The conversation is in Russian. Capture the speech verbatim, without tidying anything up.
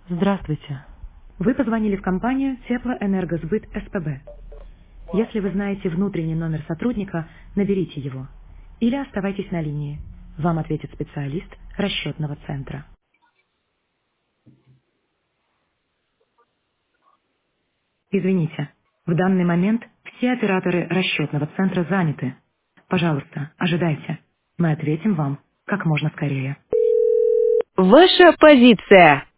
Здравствуйте. Вы позвонили в компанию Теплоэнергосбыт СПБ. Если вы знаете внутренний номер сотрудника, наберите его. Или оставайтесь на линии. Вам ответит специалист расчетного центра. Извините, в данный момент все операторы расчетного центра заняты. Пожалуйста, ожидайте. Мы ответим вам как можно скорее. Ваша позиция.